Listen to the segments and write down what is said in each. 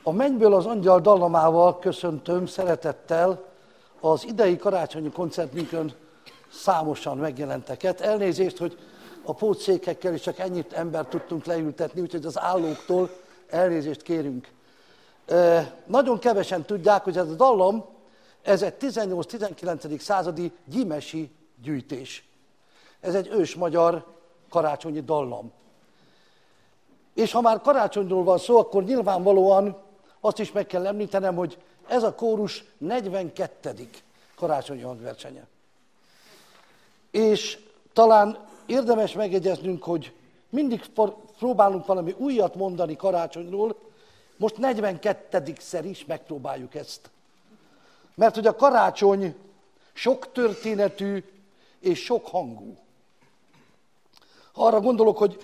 A Mennyből az angyal dallamával köszöntöm szeretettel az idei karácsonyi koncertünkön számosan megjelenteket. Elnézést, hogy a pótszékekkel is csak ennyit embert tudtunk leültetni, úgyhogy az állóktól elnézést kérünk. Nagyon kevesen tudják, hogy ez a dallam, ez egy 18-19. Századi gyimesi gyűjtés. Ez egy ősmagyar karácsonyi dallam. És ha már karácsonyról van szó, akkor nyilvánvalóan azt is meg kell említenem, hogy ez a kórus 42. karácsonyi hangversenye. És talán érdemes megjegyeznünk, hogy mindig próbálunk valami újat mondani karácsonyról, most 42-szer is megpróbáljuk ezt. Mert hogy a karácsony sok történetű és sok hangú. Ha arra gondolok, hogy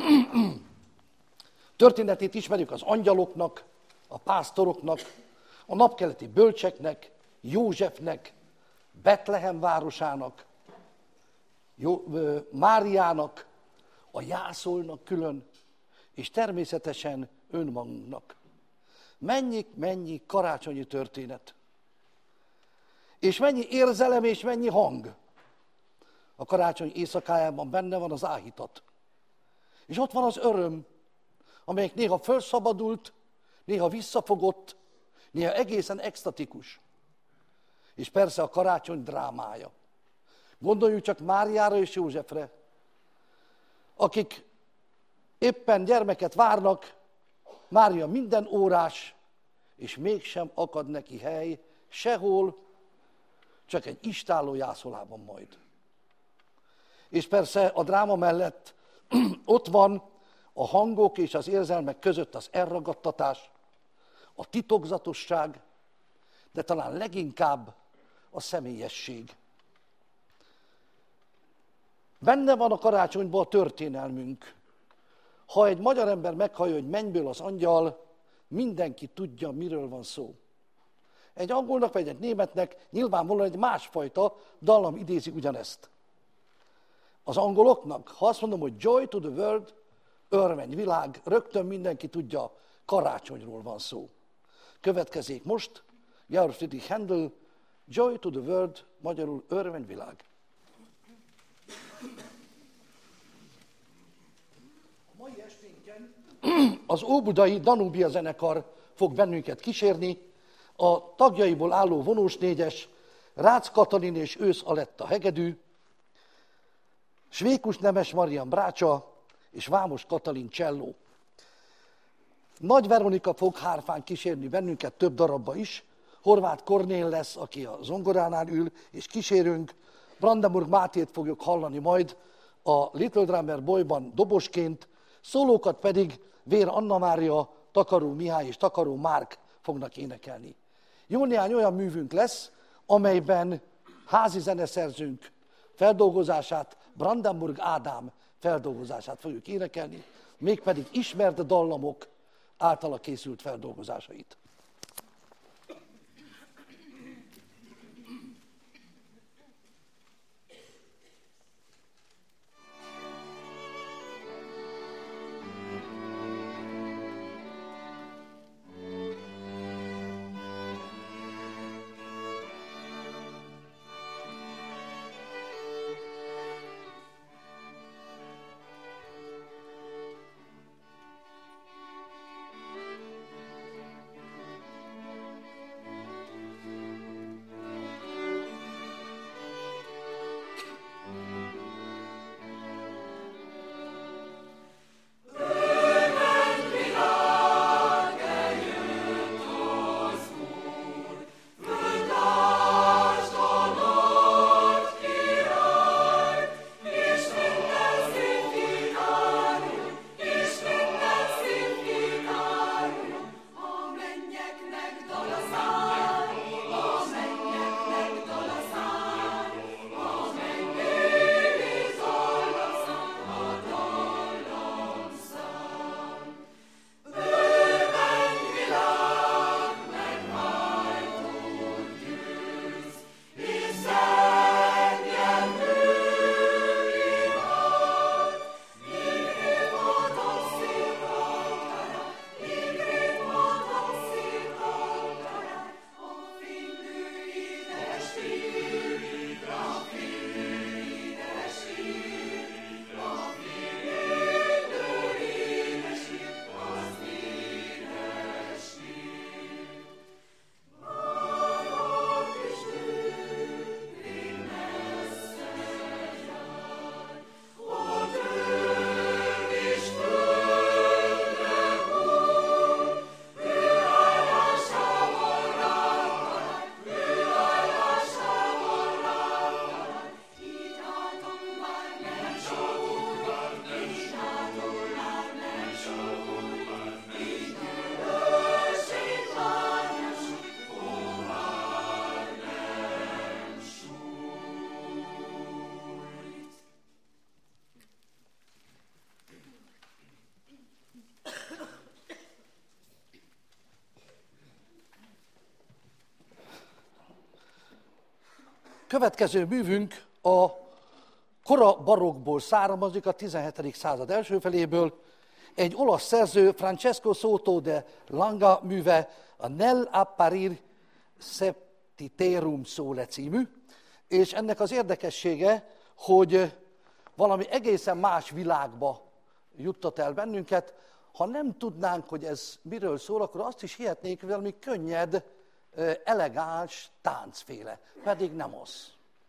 történetét ismerjük az angyaloknak, a pásztoroknak, a napkeleti bölcseknek, Józsefnek, Betlehem városának, Máriának, a jászolnak külön, és természetesen önmagunknak. Mennyi karácsonyi történet. És mennyi érzelem és mennyi hang. A karácsony éjszakájában benne van az áhítat. És ott van az öröm, amelyik néha felszabadult, néha visszafogott, néha egészen extatikus. És persze a karácsony drámája. Gondoljunk csak Máriára és Józsefre, akik éppen gyermeket várnak, Mária minden órás, és mégsem akad neki hely sehol, csak egy istálló jászolában majd. És persze a dráma mellett ott van a hangok és az érzelmek között az elragadtatás, a titokzatosság, de talán leginkább a személyesség. Benne van a karácsonyban a történelmünk. Ha egy magyar ember meghallja, hogy Mennyből az angyal, mindenki tudja, miről van szó. Egy angolnak vagy egy németnek nyilvánvalóan egy másfajta dallam idézi ugyanezt. Az angoloknak, ha azt mondom, hogy Joy to the World, örvény világ, rögtön mindenki tudja, karácsonyról van szó. Következik most Georg Friedrich Händel, Joy to the World, magyarul örvény világ. A mai esténken az óbudai Danubia zenekar fog bennünket kísérni, a tagjaiból álló vonós négyes, Rácz Katalin és Ősz Aletta hegedű, Svékus Nemes Marian brácsa és Vámos Katalin cselló. Nagy Veronika fog hárfán kísérni bennünket több darabba is, Horváth Kornél lesz, aki a zongoránál ül, és kísérünk, Brandenburg Mátét fogjuk hallani majd a Little Drummer Boyban dobosként, szólókat pedig Vér Anna Mária, Takaró Mihály és Takaró Márk fognak énekelni. Jó néhány olyan művünk lesz, amelyben házi zeneszerzőnk feldolgozását, Brandenburg Ádám feldolgozását fogjuk énekelni, mégpedig ismert dallamok általa készült feldolgozásait. Következő művünk a kora barokkból származik, a 17. század első feléből. Egy olasz szerző, Francesco Soto de Langa műve, a Nel apparir septiterum sole című, és ennek az érdekessége, hogy valami egészen más világba juttat el bennünket. Ha nem tudnánk, hogy ez miről szól, akkor azt is hihetnénk, hogy valami könnyed, elegáns táncféle, pedig nem az.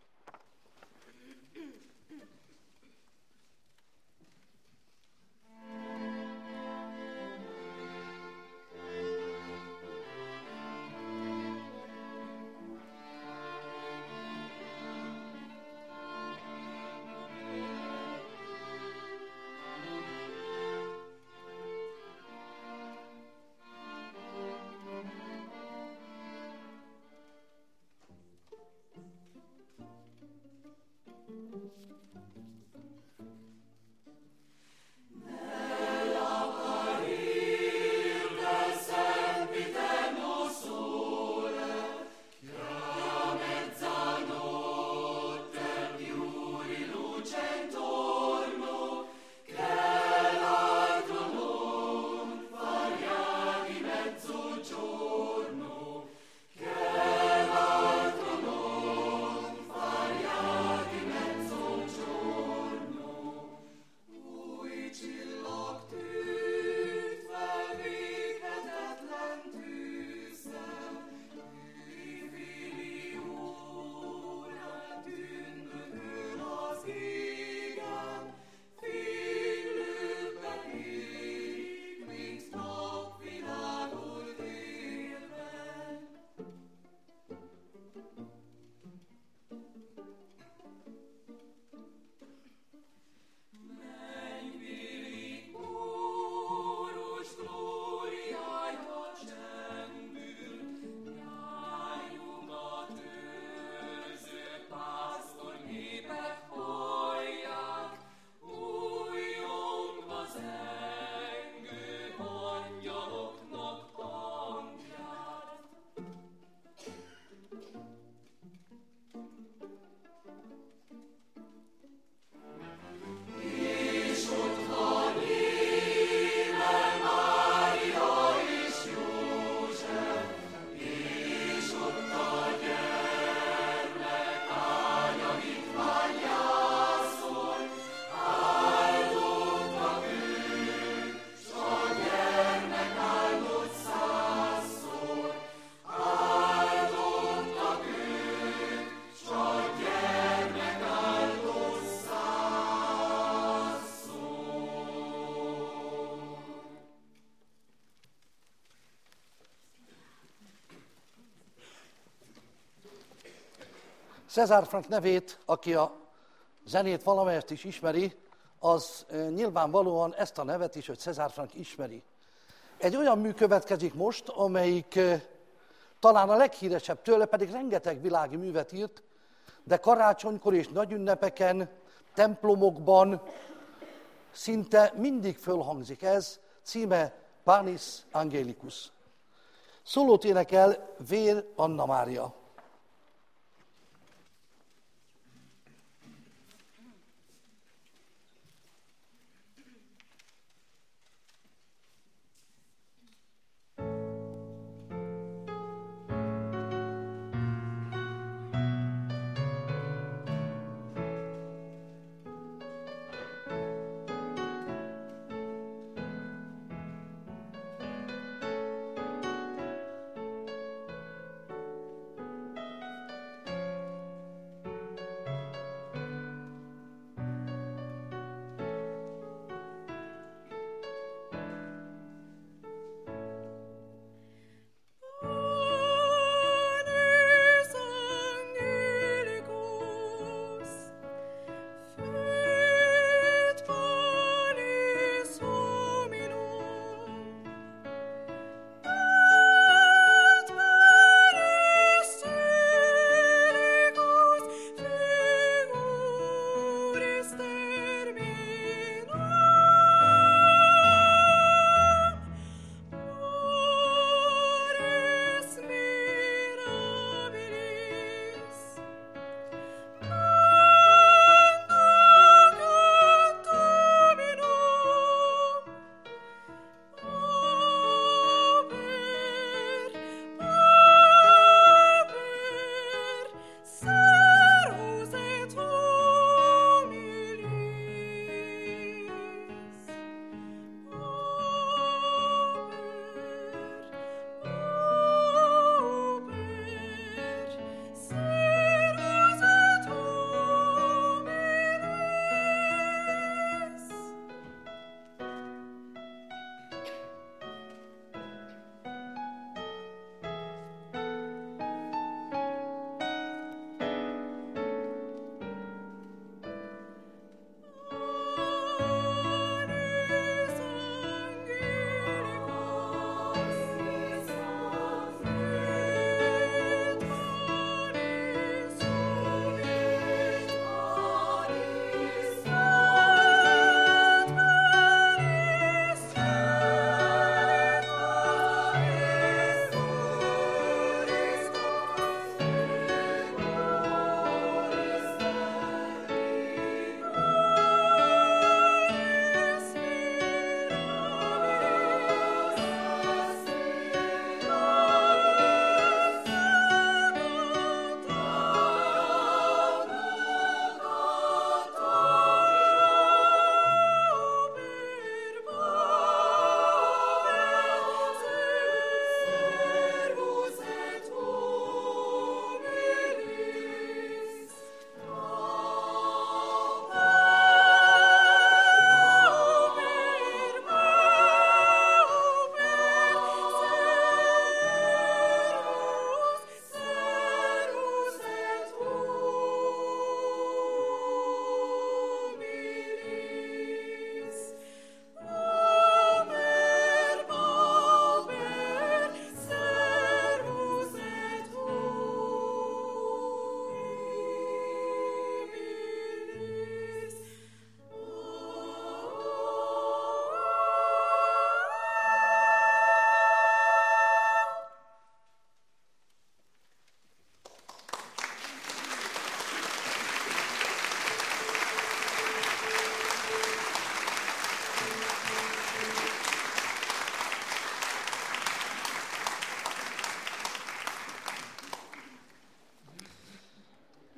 César Franck nevét, aki a zenét valamelyest is ismeri, az nyilvánvalóan ezt a nevet is, hogy César Franck ismeri. Egy olyan mű következik most, amelyik talán a leghíresebb tőle, pedig rengeteg világi művet írt, de karácsonykor és nagy ünnepeken, templomokban szinte mindig fölhangzik ez, címe Panis Angelicus. Szólót énekel Vér Anna Mária.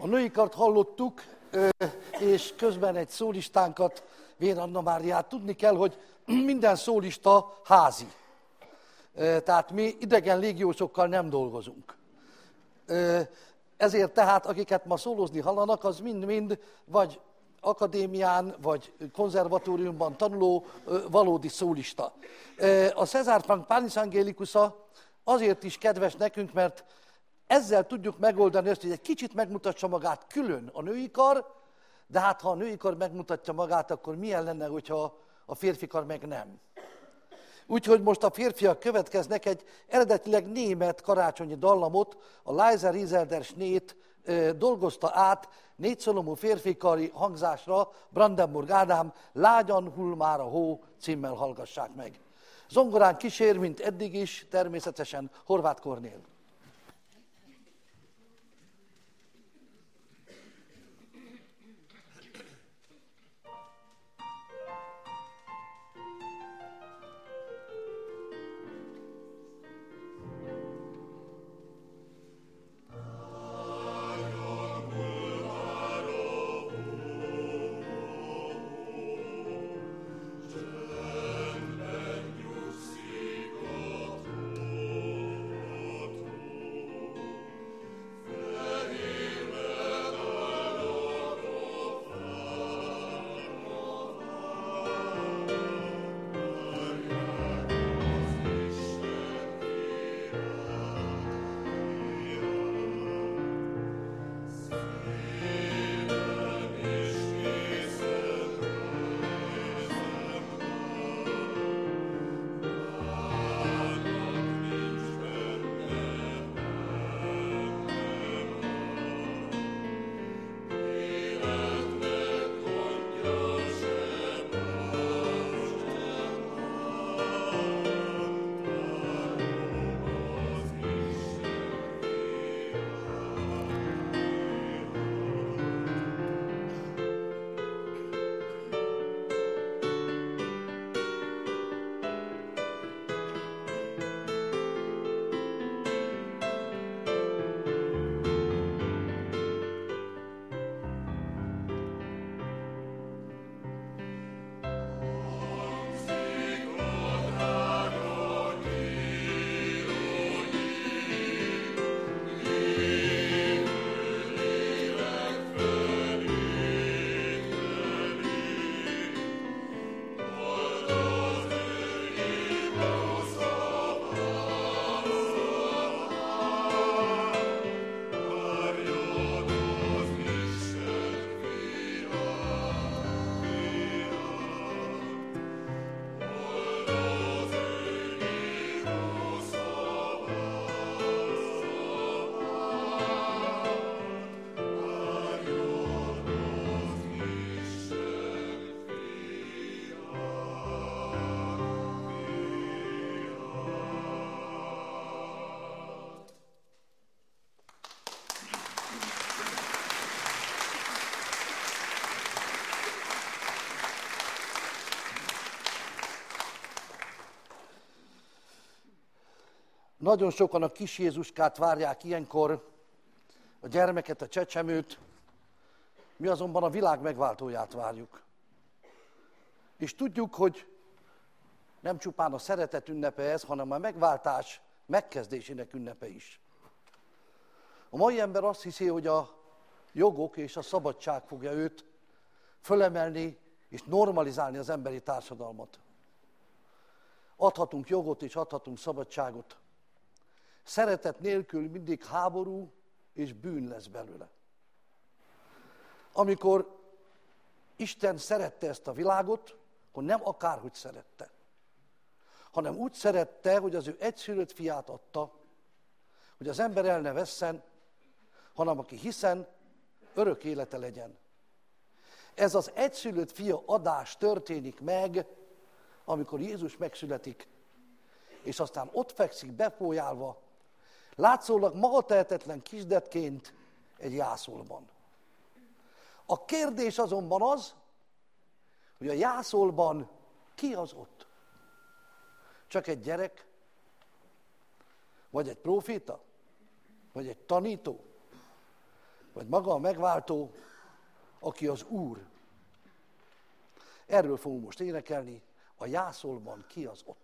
női kart hallottuk, és közben egy szólistánkat, Vén Anna Máriát. Tudni kell, hogy minden szólista házi. Tehát mi idegen légiósokkal nem dolgozunk. Ezért tehát, akiket ma szólózni hallanak, az mind-mind vagy akadémián, vagy konzervatóriumban tanuló valódi szólista. A César Frank Panis Angelicus-a azért is kedves nekünk, mert ezzel tudjuk megoldani azt, hogy egy kicsit megmutatsa magát külön a női kar, de hát ha a női kar megmutatja magát, akkor milyen lenne, hogyha a férfi kar meg nem. Úgyhogy most a férfiak következnek, egy eredetileg német karácsonyi dallamot, a Leise Rieseln der Schneet dolgozta át négyszólamú férfikari hangzásra Brandenburg Ádám, Lágyan hull már a hó címmel hallgassák meg. Zongorán kísér, mint eddig is, természetesen Horváth Kornél. Nagyon sokan a kis Jézuskát várják ilyenkor, a gyermeket, a csecsemőt, mi azonban a világ megváltóját várjuk. És tudjuk, hogy nem csupán a szeretet ünnepe ez, hanem a megváltás megkezdésének ünnepe is. A mai ember azt hiszi, hogy a jogok és a szabadság fogja őt fölemelni és normalizálni az emberi társadalmat. Adhatunk jogot és adhatunk szabadságot. Szeretet nélkül mindig háború és bűn lesz belőle. Amikor Isten szerette ezt a világot, akkor nem akárhogy szerette, hanem úgy szerette, hogy az ő egyszülött fiát adta, hogy az ember el ne vesszen, hanem aki hiszen, örök élete legyen. Ez az egyszülött fia adás történik meg, amikor Jézus megszületik, és aztán ott fekszik bepójálva, látszólag magatehetetlen kisdetként egy jászolban. A kérdés azonban az, hogy a jászolban ki az ott? Csak egy gyerek? Vagy egy próféta? Vagy egy tanító? vagy maga a megváltó, aki az Úr. Erről fogunk most énekelni, a jászolban ki az ott.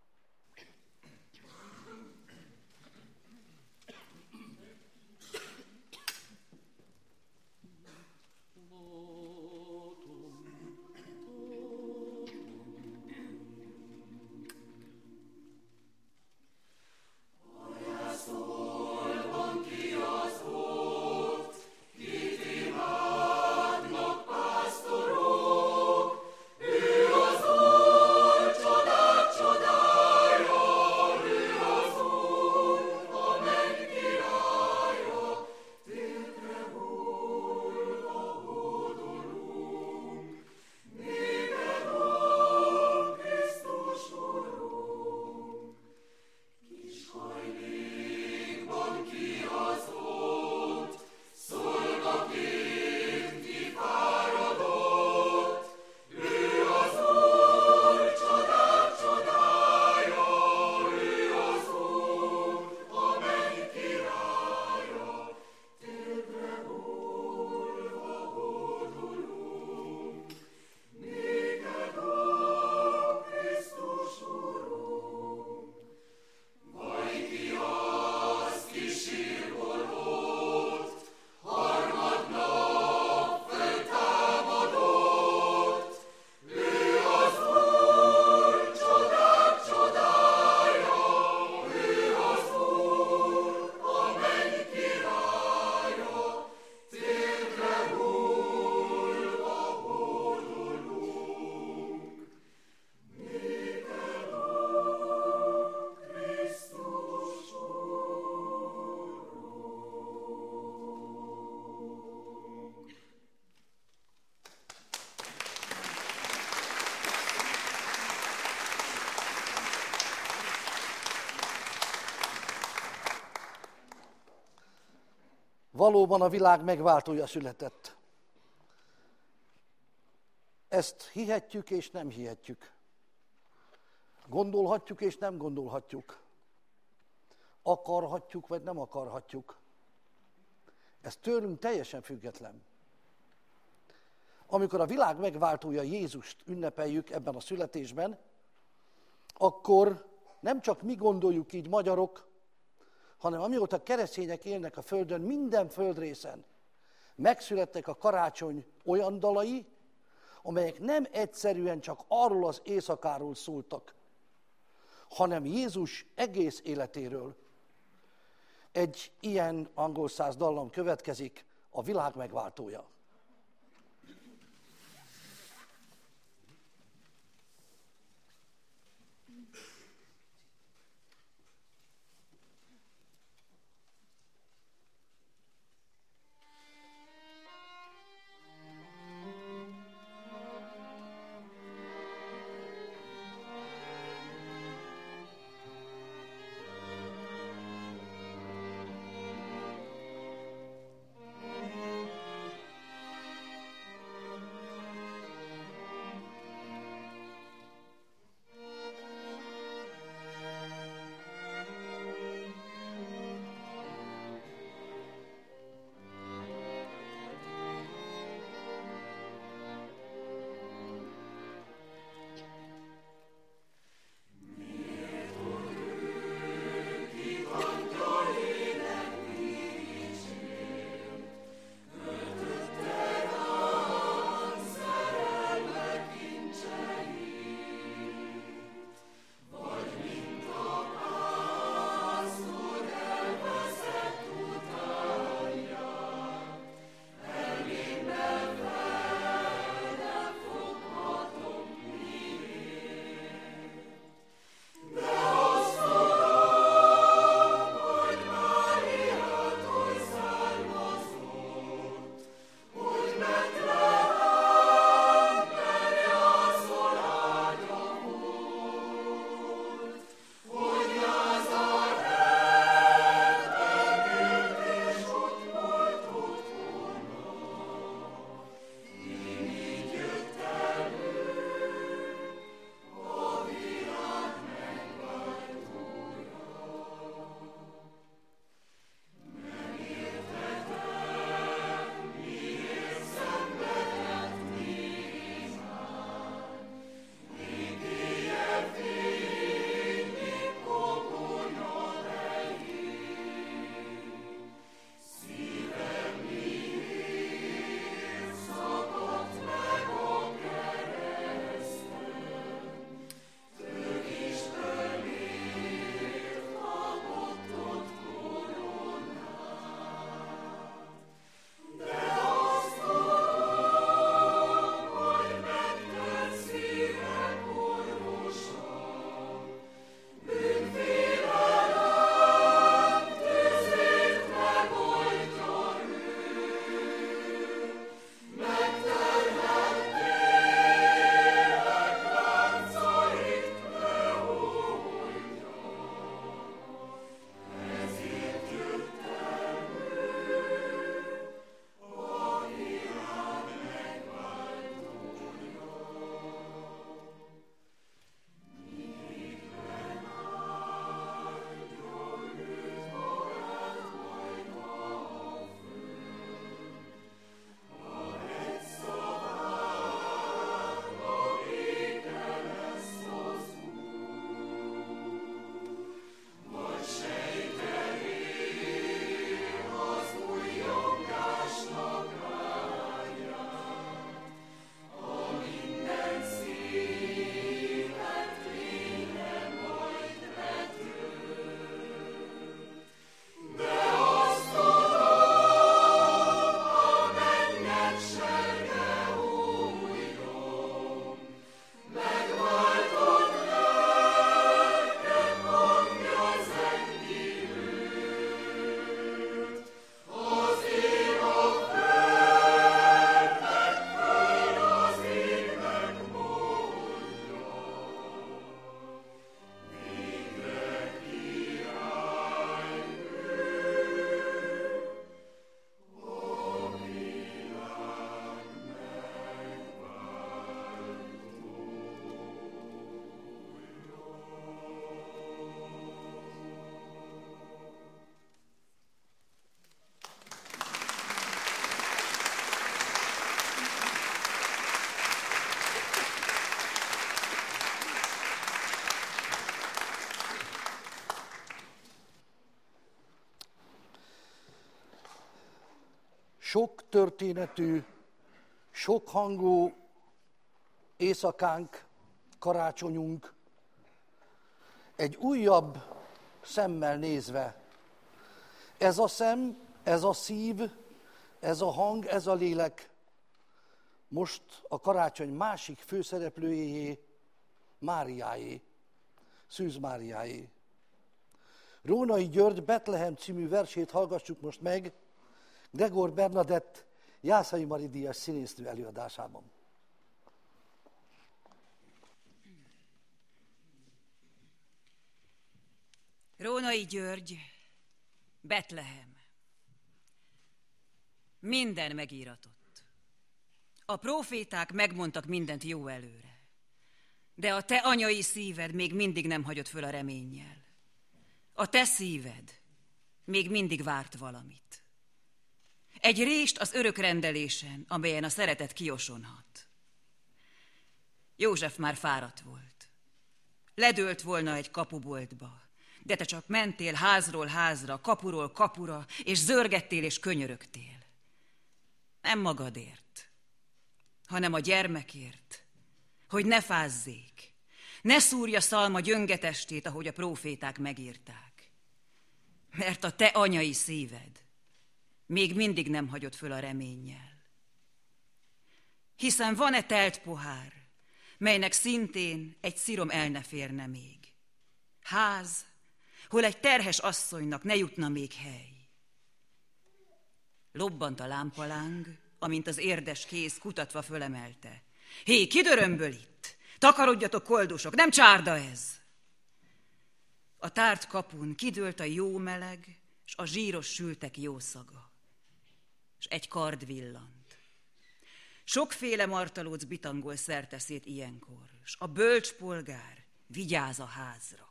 Valóban a világ megváltója született. Ezt hihetjük és nem hihetjük. Gondolhatjuk és nem gondolhatjuk. Akarhatjuk vagy nem akarhatjuk. Ez tőlünk teljesen független. Amikor a világ megváltója Jézust ünnepeljük ebben a születésben, akkor nem csak mi gondoljuk így magyarok, hanem amióta keresztények élnek a Földön, minden földrészen megszülettek a karácsony olyan dalai, amelyek nem egyszerűen csak arról az éjszakáról szóltak, hanem Jézus egész életéről. Egy ilyen angol száz dallam következik, a világ megváltója. sok történetű, sokhangú éjszakánk, karácsonyunk egy újabb szemmel nézve. Ez a szem, ez a szív, ez a hang, ez a lélek most a karácsony másik főszereplőjéjé, Máriáé, Szűz Máriáé. Rónai György Betlehem című versét hallgassuk most meg Gregor Bernadett Jászai Mari díjas színésznő előadásában. Rónai György, Betlehem. Minden megíratott. A próféták megmondtak mindent jó előre. De a te anyai szíved még mindig nem hagyott föl a reménnyel. A te szíved még mindig várt valamit. Egy rést az örök rendelésen, amelyen a szeretet kiosonhat. József már fáradt volt. Ledőlt volna egy kapuboltba, de te csak mentél házról házra, kapuról kapura, és zörgettél és könyörögtél. Nem magadért, hanem a gyermekért, hogy ne fázzék, ne szúrja szalma gyöngetestét, ahogy a próféták megírták. Mert a te anyai szíved még mindig nem hagyott föl a reménnyel. Hiszen van-e telt pohár, melynek szintén egy szirom el ne férne még? Ház, hol egy terhes asszonynak ne jutna még hely. Lobbant a lámpaláng, amint az érdes kéz kutatva fölemelte. Hé, ki dörömböl itt? Takarodjatok, koldusok, nem csárda ez! A tárt kapun kidőlt a jó meleg, s a zsíros sültek jó szaga. S egy kard villant. Sokféle martalóc bitangol szerteszét ilyenkor, s a bölcs polgár vigyáz a házra.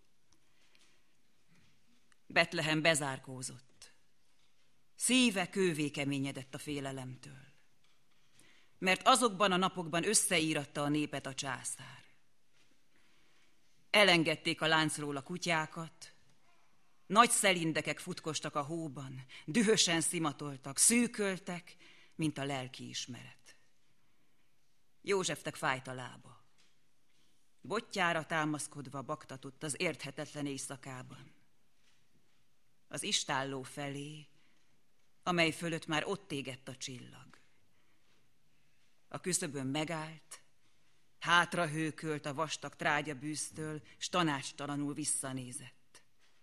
Betlehem bezárkózott. Szíve kővé keményedett a félelemtől. Mert azokban a napokban összeíratta a népet a császár. Elengedték a láncról a kutyákat, nagy szelindekek futkostak a hóban, dühösen szimatoltak, szűköltek, mint a lelkiismeret. Józsefnek fájt a lába. Bottyára támaszkodva baktatott az érthetetlen éjszakában. Az istálló felé, amely fölött már ott égett a csillag. A küszöbön megállt, hátra hőkölt a vastag trágyabűztől, s tanácstalanul visszanézett.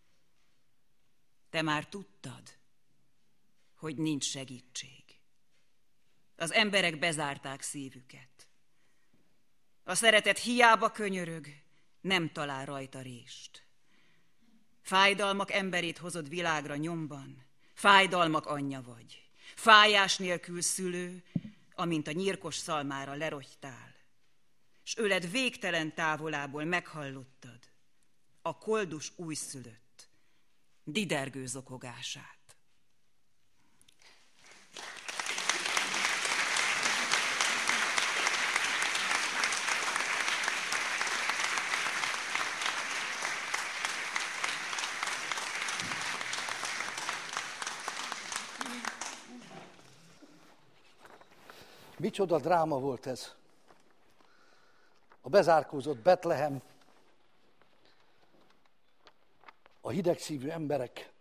Te már tudtad, hogy nincs segítség. Az emberek bezárták szívüket. A szeretet hiába könyörög, nem talál rajta rést. Fájdalmak emberét hozod világra nyomban, fájdalmak anyja vagy. Fájás nélkül szülő, amint a nyírkos szalmára lerogytál, s öled végtelen távolából meghallottad a koldus újszülött, didergő zokogását. Micsoda dráma volt ez. A bezárkózott Betlehem, a hidegszívű emberek,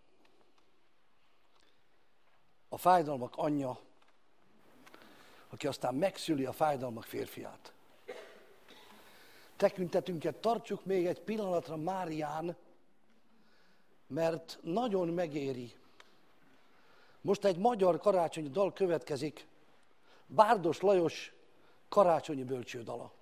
a fájdalmak anyja, aki aztán megszüli a fájdalmak férfiát. Tekintetünket tartsuk még egy pillanatra Márián, mert nagyon megéri. Most egy magyar karácsonyi dal következik, Bárdos Lajos karácsonyi bölcsődala.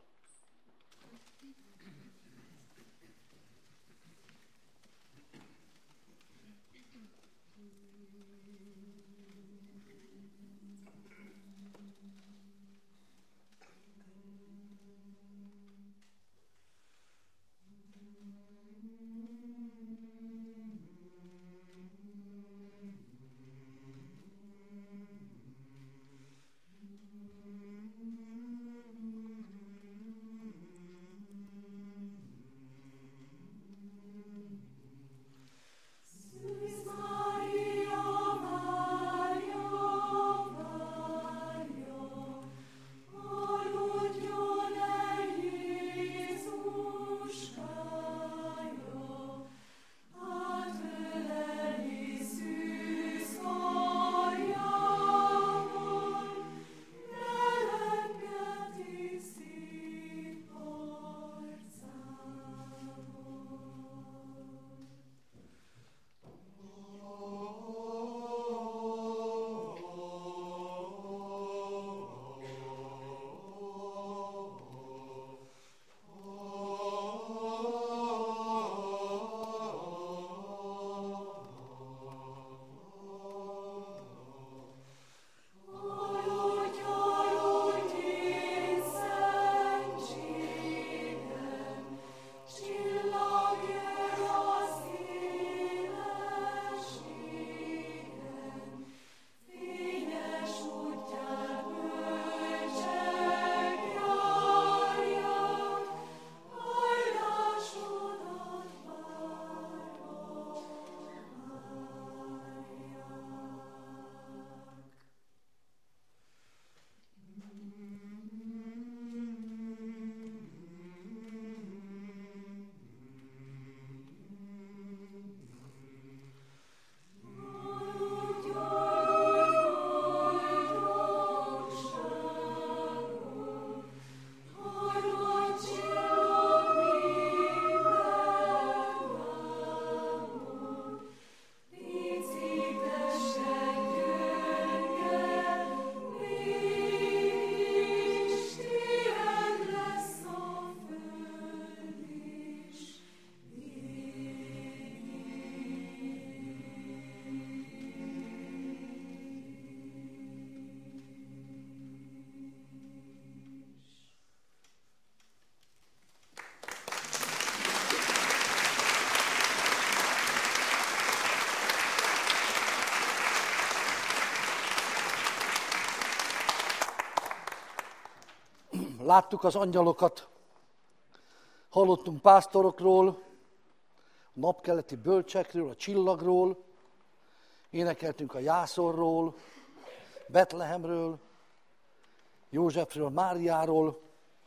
láttuk az angyalokat, hallottunk pásztorokról, a napkeleti bölcsekről, a csillagról, énekeltünk a jászorról, Betlehemről, Józsefről, Máriáról,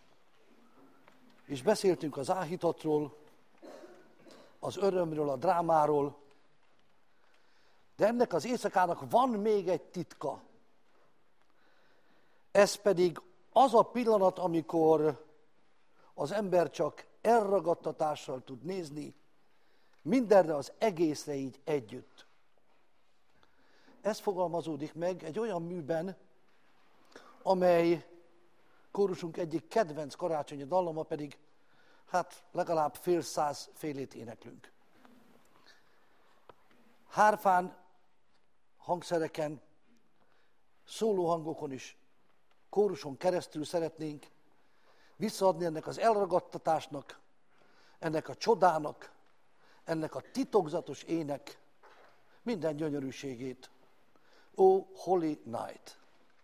és beszéltünk az áhítatról, az örömről, a drámáról, de ennek az éjszakának van még egy titka. Ez pedig az a pillanat, amikor az ember csak elragadtatással tud nézni mindenre, az egészre így együtt. Ez fogalmazódik meg egy olyan műben, amely kórusunk egyik kedvenc karácsonyi dallama, pedig hát legalább fél száz félét éneklünk. Hárfán, hangszereken, szólóhangokon is, kóruson keresztül szeretnénk visszaadni ennek az elragadtatásnak, ennek a csodának, ennek a titokzatos ének minden gyönyörűségét. O Holy Night!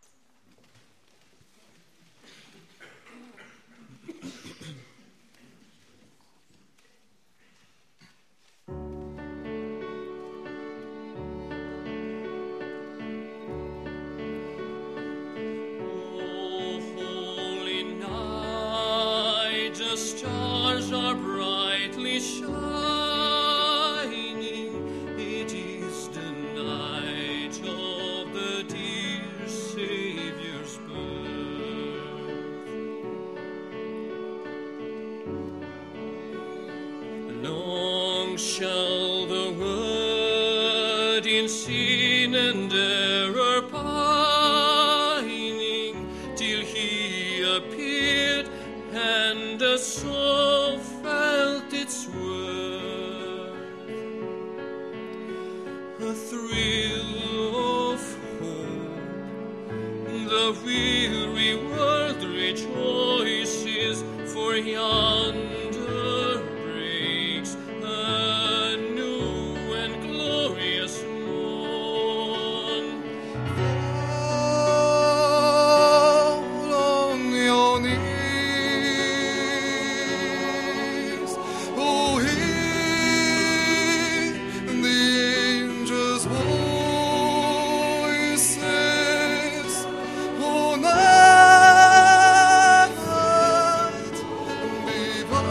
Stars are brightly shining. It is the night of the dear Savior's birth. Long shall the word in sin and error pining till he appeared and the soul felt its worth. A thrill of hope, the weary world rejoices, for yonder breaks a new and glorious morn. Fall on your knees. Viva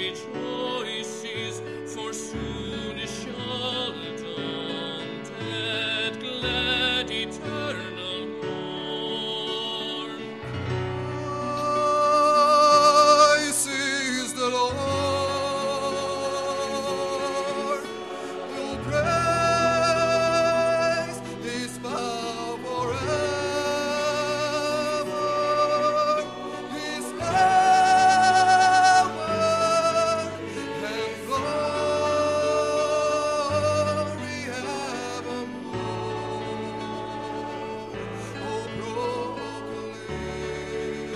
rejoices, for soon it shall dawn that glad eternal morn. Christ is the Lord. Your praise is power forever. His power and glory evermore. Oh, proclaim.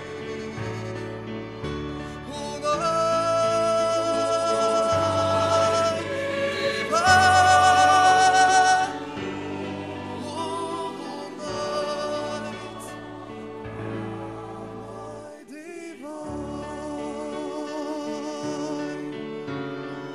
Oh, night divine. Oh, night divine.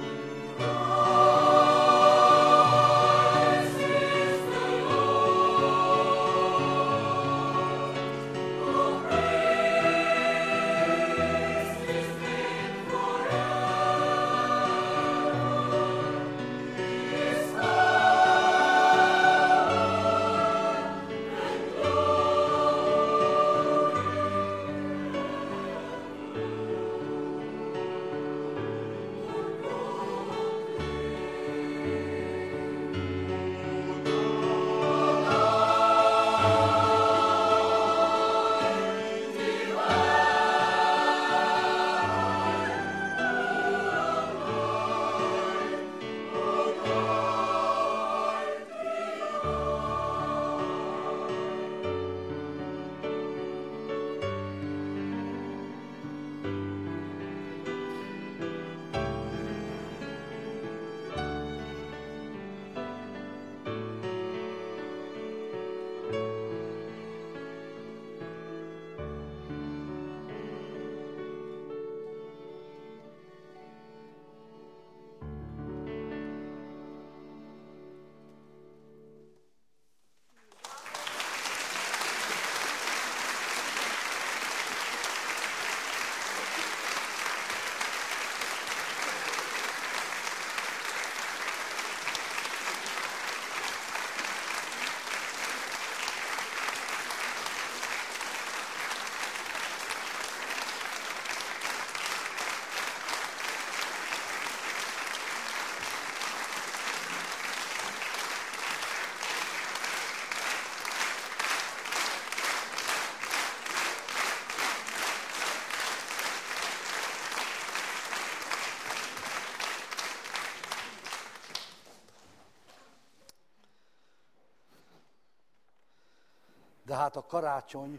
De hát a karácsony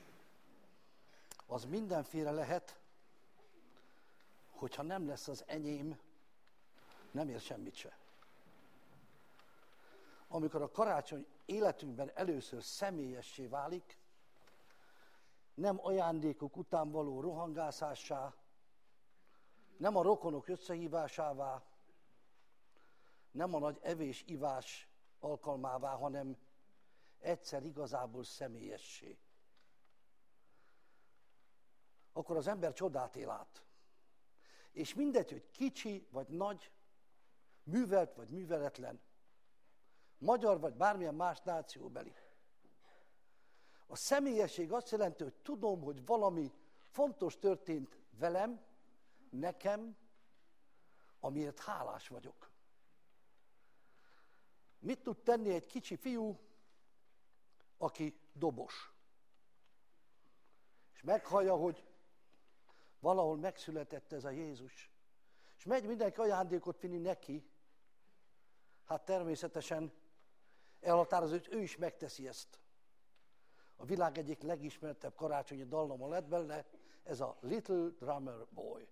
az mindenféle lehet, hogyha nem lesz az enyém, nem ér semmit se. Amikor a karácsony életünkben először személyessé válik, nem ajándékok után való rohangászássá, nem a rokonok összehívásává, nem a nagy evés-ivás alkalmává, hanem egyszer igazából személyessé. Akkor az ember csodát él át. És mindegy, hogy kicsi vagy nagy, művelt vagy műveletlen, magyar vagy bármilyen más nációbeli. A személyesség azt jelenti, hogy tudom, hogy valami fontos történt velem, nekem, amiért hálás vagyok. Mit tud tenni egy kicsi fiú, aki dobos? És meghallja, hogy valahol megszületett ez a Jézus. És megy mindenki ajándékot vinni neki. Hát természetesen elhatározott, hogy ő is megteszi ezt. A világ egyik legismertebb karácsonyi dallama lett belőle, ez a Little Drummer Boy.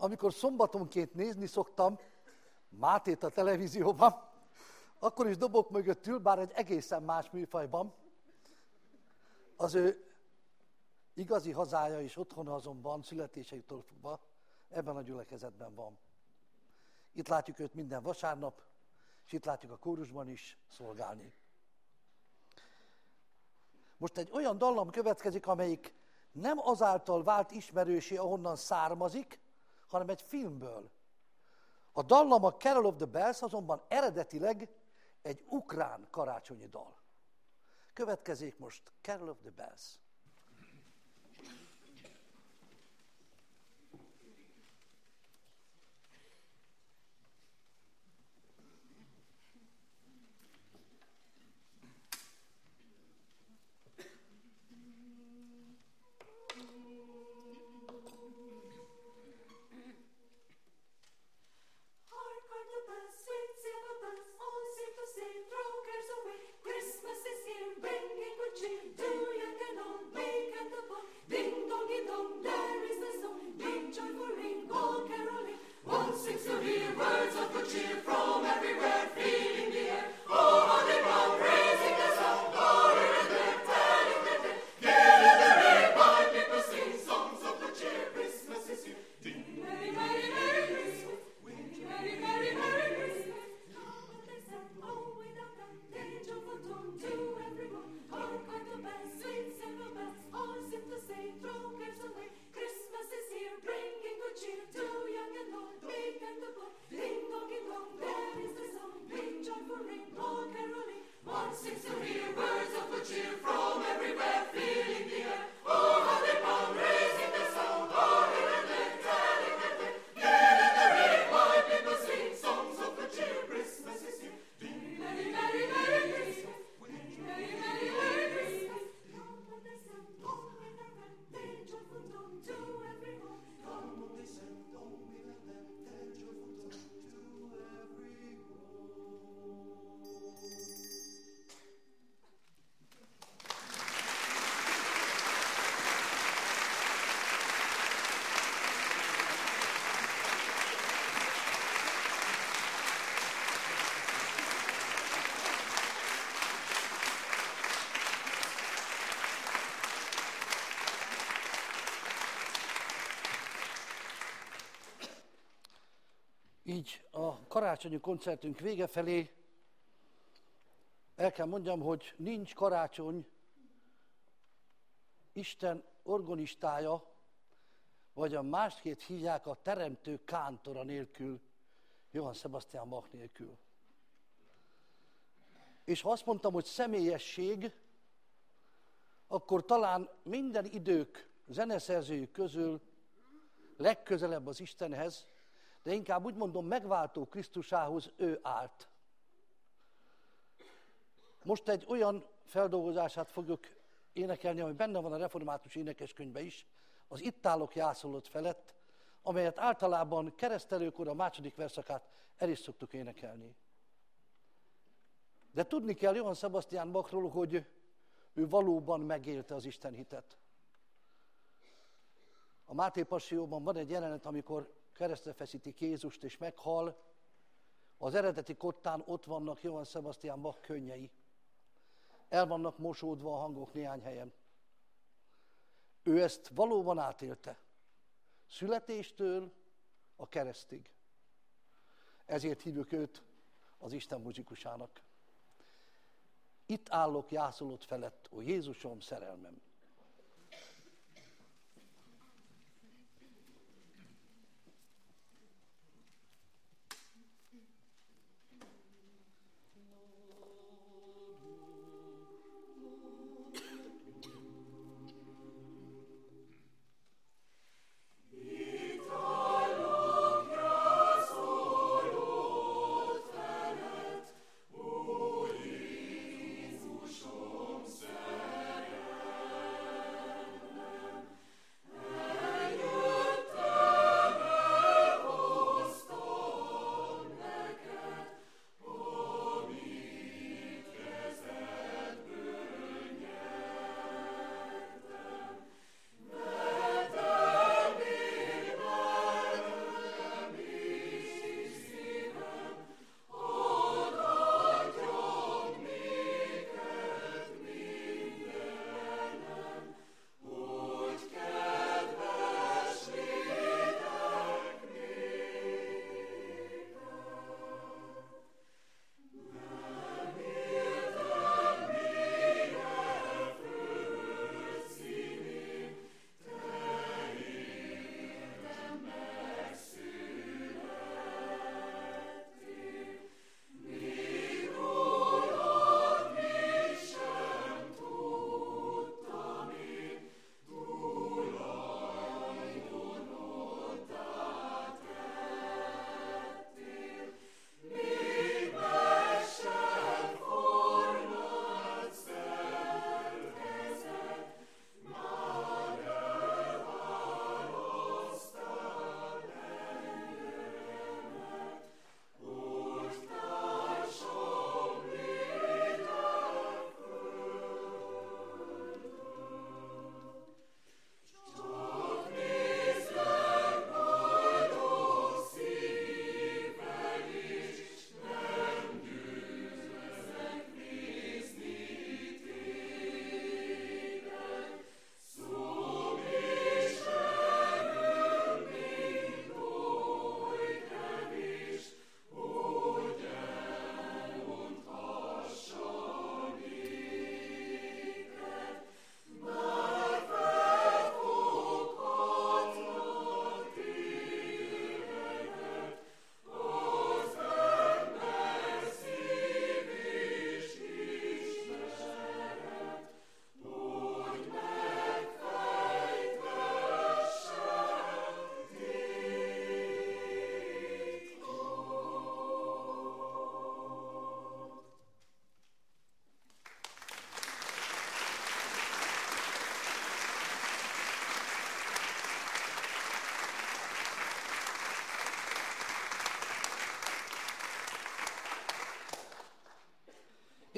amikor szombatonként nézni szoktam Mátét a televízióban, akkor is dobok mögött ül, bár egy egészen más műfajban. Az ő igazi hazája és otthona azonban születéseitől fogva ebben a gyülekezetben van. Itt látjuk őt minden vasárnap, és itt látjuk a kórusban is szolgálni. Most egy olyan dallam következik, amelyik nem azáltal vált ismerősé, ahonnan származik, hanem egy filmből. A dallam, a Carol of the Bells azonban eredetileg egy ukrán karácsonyi dal. Következik most Carol of the Bells. Így a karácsonyi koncertünk vége felé el kell mondjam, hogy nincs karácsony Isten organistája, vagy a másképp hívják a teremtő kántora nélkül, Johann Sebastian Bach nélkül. És ha azt mondtam, hogy személyesség, akkor talán minden idők zeneszerzői közül legközelebb az Istenhez, de inkább úgy mondom, megváltó Krisztusához ő állt. Most egy olyan feldolgozását fogjuk énekelni, ami benne van a református énekeskönyvben is, az Itt állok jászolod felett, amelyet általában keresztelőkor a második verszakát el is szoktuk énekelni. De tudni kell Johann Sebastian Bachról, hogy ő valóban megélte az Isten hitet. A Máté Passióban van egy jelenet, amikor keresztre feszítik Jézust és meghal, az eredeti kottán ott vannak Johann Sebastian Bach könnyei. El vannak mosódva a hangok néhány helyen. Ő ezt valóban átélte. Születéstől a keresztig. Ezért hívjuk őt az Isten muzsikusának. Itt állok jászolod felett, ó Jézusom, szerelmem. Jézusom, szerelmem.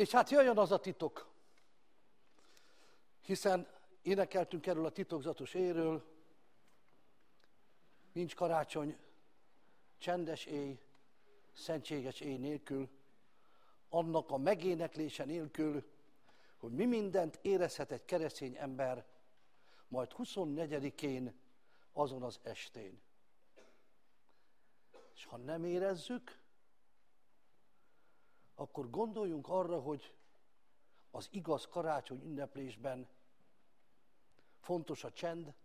És hát jöjjön az a titok, hiszen énekeltünk erről a titokzatos éjről, nincs karácsony csendes éj, szentséges éj nélkül, annak a megéneklése nélkül, hogy mi mindent érezhet egy keresztény ember majd 24-én azon az estén. És ha nem érezzük, akkor gondoljunk arra, hogy az igaz karácsony ünneplésben fontos a csend,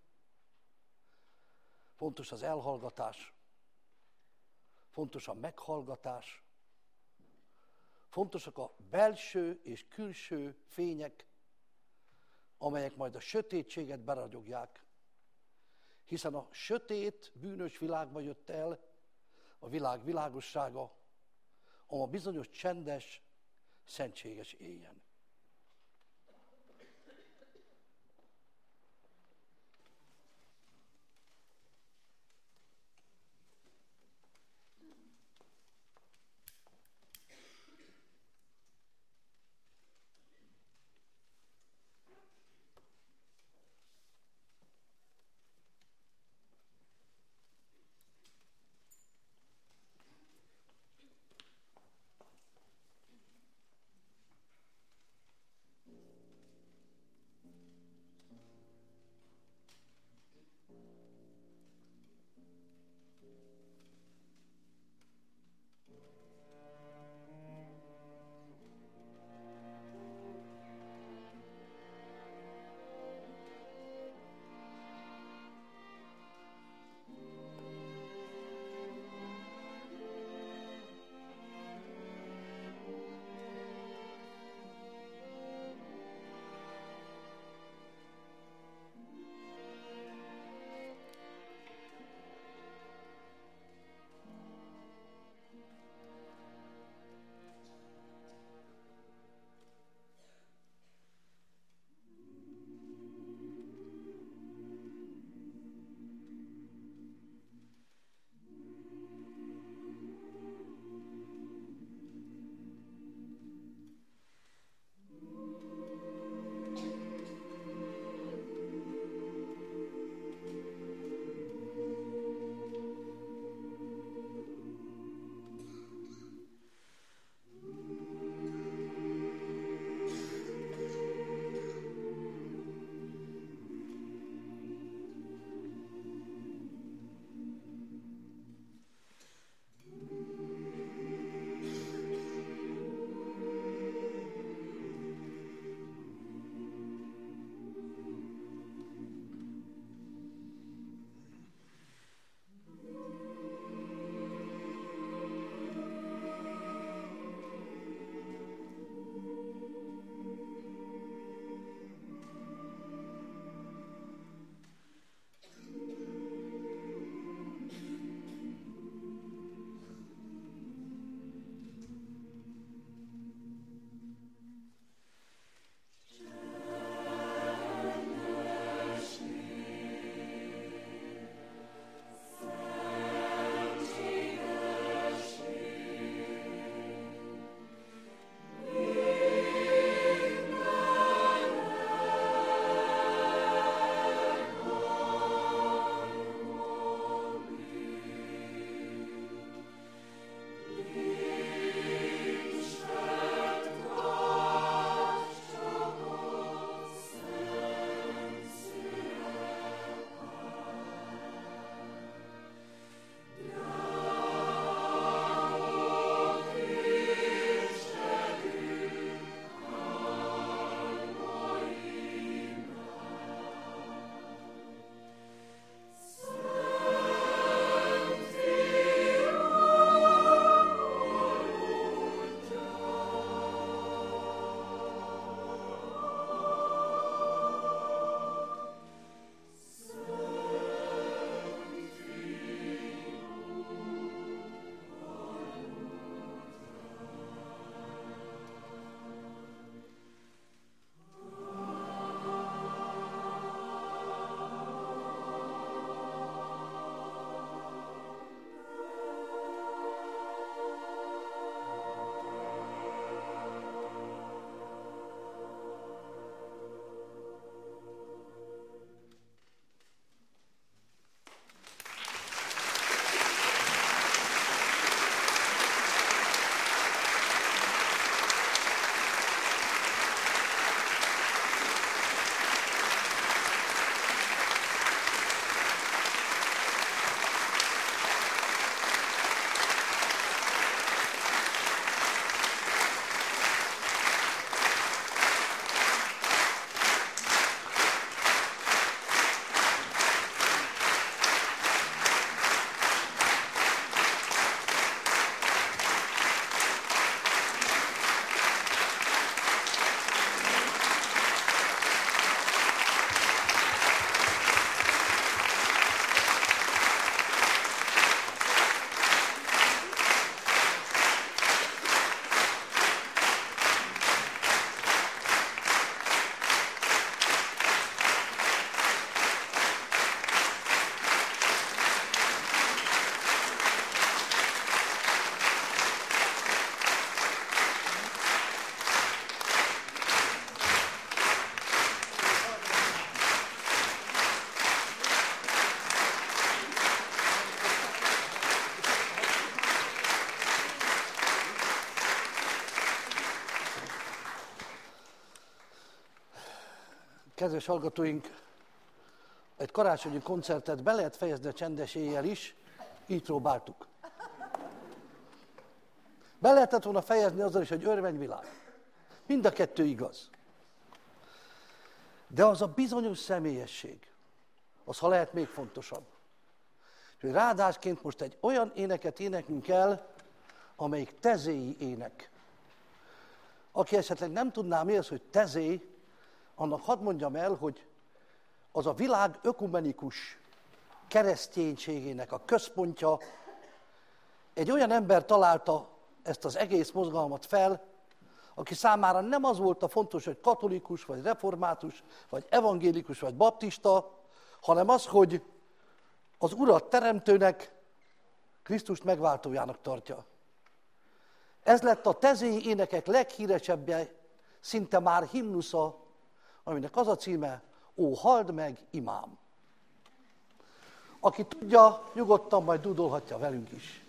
fontos az elhallgatás, fontos a meghallgatás, fontosak a belső és külső fények, amelyek majd a sötétséget beragyogják, hiszen a sötét, bűnös világba jött el a világ világossága, a bizonyos csendes, szentséges éjjel. Kedves hallgatóink, egy karácsonyi koncertet be lehet fejezni a csendes éjjel is, így próbáltuk. Be lehetett volna fejezni azzal is, hogy örvényvilág. Mind a kettő igaz. De az a bizonyos személyesség, az ha lehet még fontosabb. És hogy ráadásként most egy olyan éneket éneklünk el, amelyik tezéi ének. Aki esetleg nem tudná, mi az, hogy tezé, annak hadd mondjam el, hogy az a világ ökumenikus kereszténységének a központja. Egy olyan ember találta ezt az egész mozgalmat fel, aki számára nem az volt a fontos, hogy katolikus, vagy református, vagy evangélikus, vagy baptista, hanem az, hogy az Urat teremtőnek, Krisztust megváltójának tartja. Ez lett a tezéi énekek leghíresebbje, szinte már himnusza, aminek az a címe, Ó, halld meg, imám. Aki tudja, nyugodtan majd dudolhatja velünk is.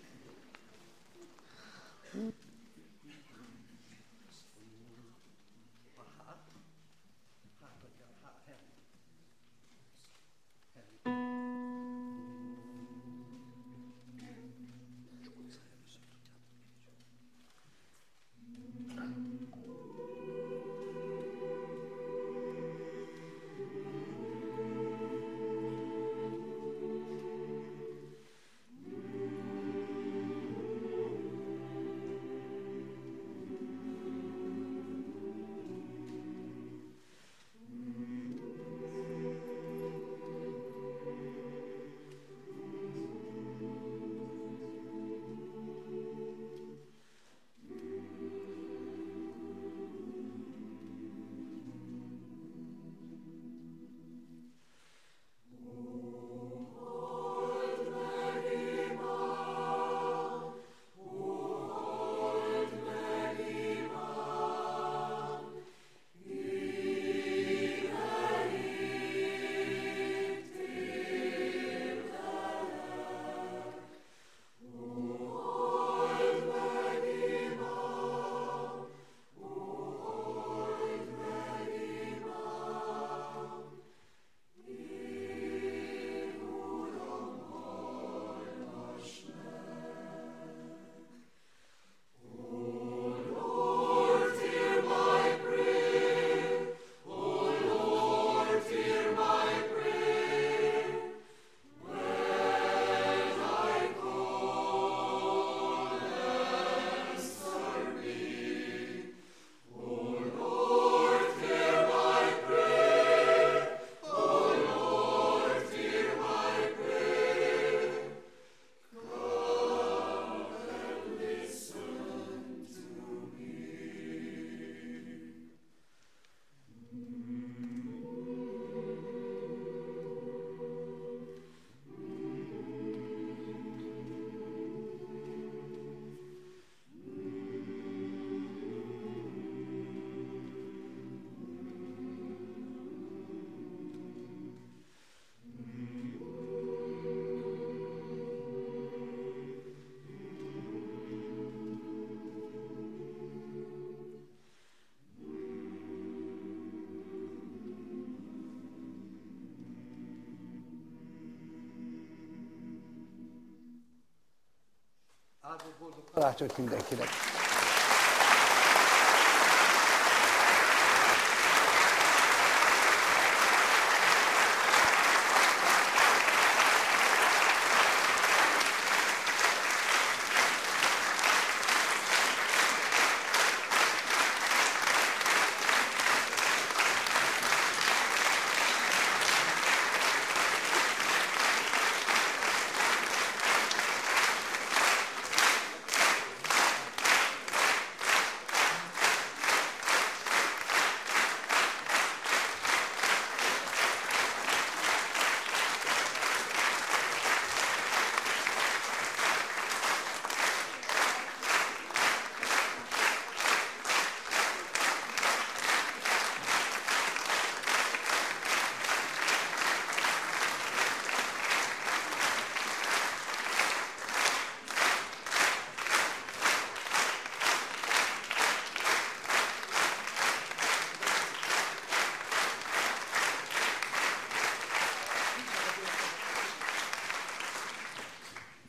Áldott boldog karácsonyt mindenkinek!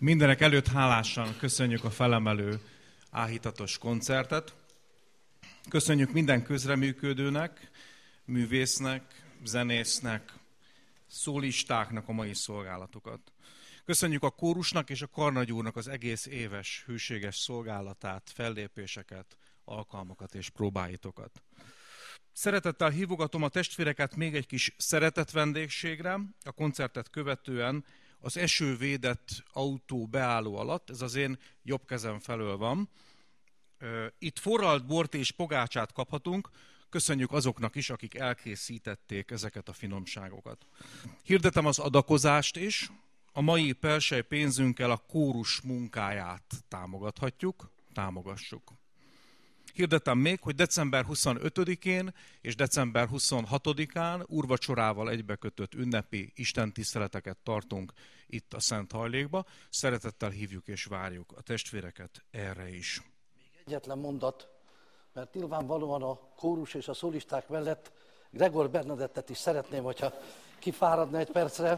Mindenek előtt hálásan köszönjük a felemelő áhítatos koncertet. Köszönjük minden közreműködőnek, művésznek, zenésznek, szólistáknak a mai szolgálatokat. Köszönjük a kórusnak és a Karnagy úrnak az egész éves hűséges szolgálatát, fellépéseket, alkalmakat és próbáitokat. Szeretettel hívogatom a testvéreket még egy kis szeretett vendégségre. A koncertet követően az esővédett autó beálló alatt, ez az én jobb kezem felől van, itt forralt bort és pogácsát kaphatunk. Köszönjük azoknak is, akik elkészítették ezeket a finomságokat. Hirdetem az adakozást is. A mai persely pénzünkkel a kórus munkáját támogassuk. Hirdetem még, hogy december 25-én és december 26-án úrvacsorával egybekötött ünnepi istentiszteleteket tartunk itt a Szent Hajlékba. Szeretettel hívjuk és várjuk a testvéreket erre is. Egyetlen mondat, mert nyilvánvalóan a kórus és a szólisták mellett Gregor Bernadettet is szeretném, hogyha kifáradna egy percre.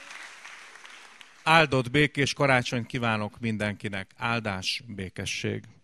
Áldott békés karácsonyt kívánok mindenkinek. Áldás, békesség.